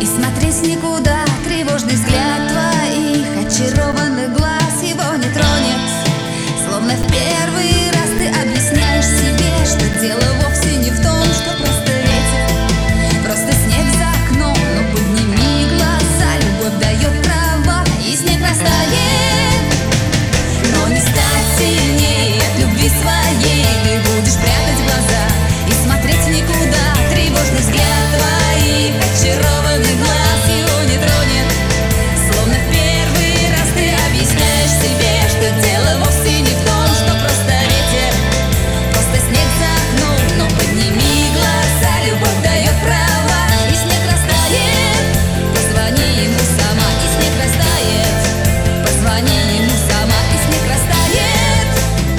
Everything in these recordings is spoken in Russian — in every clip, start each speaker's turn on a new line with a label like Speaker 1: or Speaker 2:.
Speaker 1: И смотреть в никуда, тревожный взгляд твоих очарованных глаз его не тронет. Словно в первый раз ты объясняешь себе, что дело вовсе не в том, что просто ветер, просто снег за окном. Но подними глаза, любовь дает права, и снег растает. Но не стать сильнее от любви своей ты будешь прятать глаза и смотреть в никуда, тревожный взгляд твоих очарованных глаз его не тронет. Словно в первый раз ты объясняешь себе, что дело вовсе не в том, что просто ветер, просто снег за окном. Но подними глаза, любовь дает права, и снег растает. Позвони ему сама, и снег растает. Позвони ему сама, и снег растает.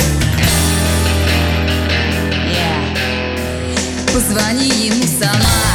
Speaker 1: Позвони ему сама.